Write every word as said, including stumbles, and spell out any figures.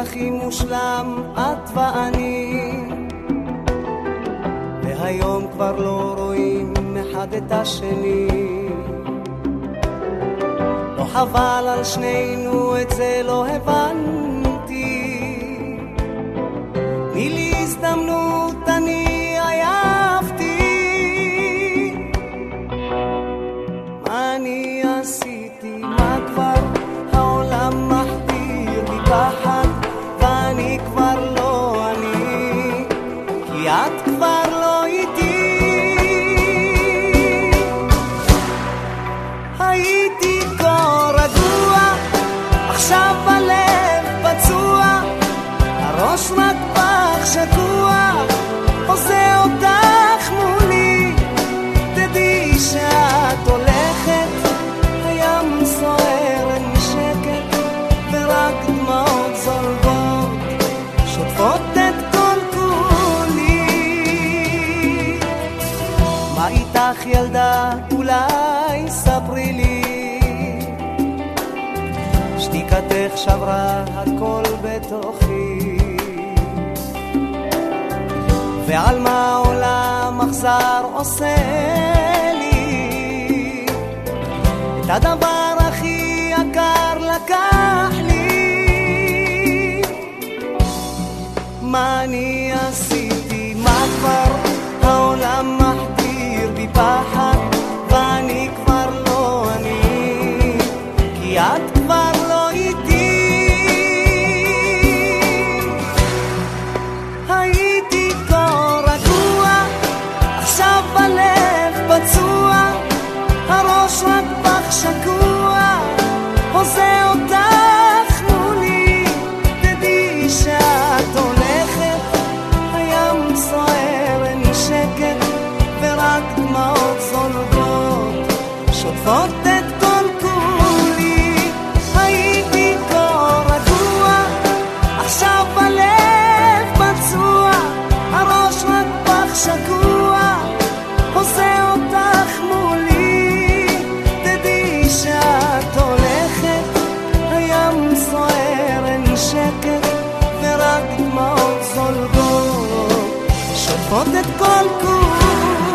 הכי מושלם את ואני, והיום כבר לא רואים אחד את השני. לא חבל על שנינו, את זה לא הבנתי. תני לי הזדמנות, אני עייפתי. מה אני עשיתי? מה כבר העולם מחדיר בי פחד, ואני כבר לא אני, כי את כבר לא איתי. הייתי כה רגוע, עכשיו הלב פצוע, הראש רק פח שקוע, עושה אותך מולי. תדעי שאת הולכת, הים סוער אין שקט, ורק דמעות זולגות שוטפות את כל כולי. מה איתך ילדה? אולי ספרי לי. שתיקתך שברה הכל בתוכי, ועל מה העולם אכזר עושה לי? את הדבר הכי יקר לקח לי. מה אני עשיתי? מה כבר העולם מחדיר בי פחד, ואני כבר לא אני, כי את כבר לא איתי. הייתי כה רגוע, עכשיו בלב פצוע, הראש רק פח שקוע, עושה אותך מולי. תדעי שאת הולכת, הים סוער אין שקט, ורק דמעות זולגות שוטפות את כל כולי. הייתי כה רגוע, עכשיו בלב פצוע, הראש רק פח שקוע, עושה אותך מולי. תדעי שאת הולכת, הים סוער אין שקט, ורק דמעות זולגות שוטפות את כל כולי.